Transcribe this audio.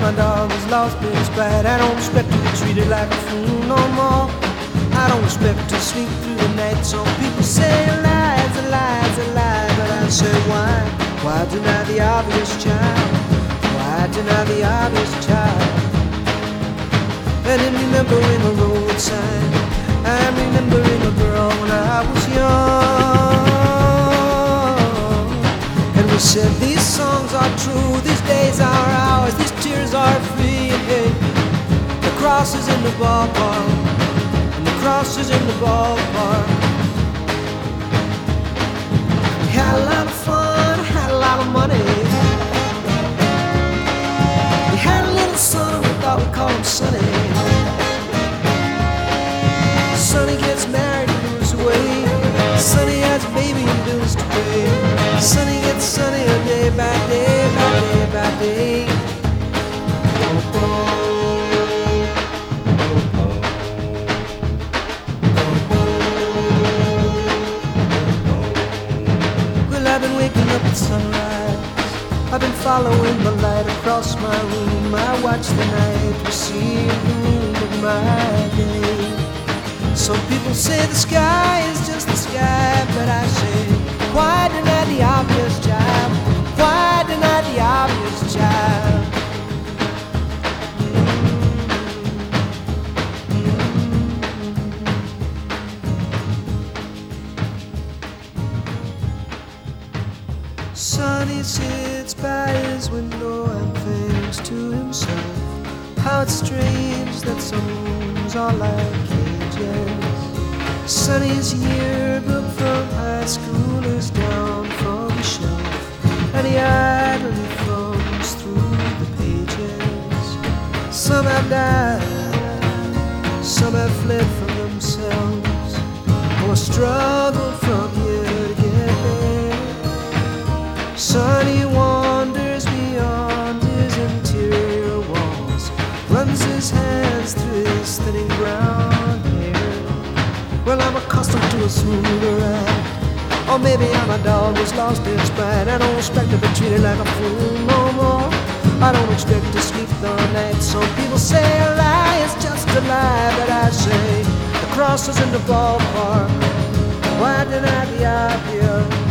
my dog has lost his pride. I don't expect to be treated like a fool no more. I don't expect to sleep through the night. Some people say lies, a lie's a lie, but I say why? Why deny the obvious child? Why deny the obvious child? And in remembering a road sign, I'm remembering a girl when I was young. And we said these songs are true, these days are ours, these tears are free. Hey, the cross is in the ballpark, and the cross is in the ballpark. We had a lot of fun, had a lot of money. We had a little son, we thought we'd call him Sonny. Sonny gets married and moves away. Sonny has a baby and bills to pay. Sonny gets sunnier day by day by day by day. Well, I've been waking up at sunrise. I've been following the light across my room. I watch the night receive the moon of my day. Some people say the sky is just the sky, but I say, why deny the obvious, child? Why deny the obvious, child? Sonny sits by his window and thinks to himself, how it's strange that some rooms are like cages. Sonny's yearbook from high school is down from the shelf, and he idly thumbs through the pages. Some have died, some have fled from themselves, or struggled from here to get there. Sonny wanders beyond his interior walls, runs his hands through his thinning brown hair. Well, I'm accustomed to a smoother ride, or maybe I'm a dog who's lost its pride. I don't expect to be treated like a fool no more. I don't expect to sleep the night. Some people say a lie is just a lie, but I say the cross is in the ballpark. Why deny the obvious?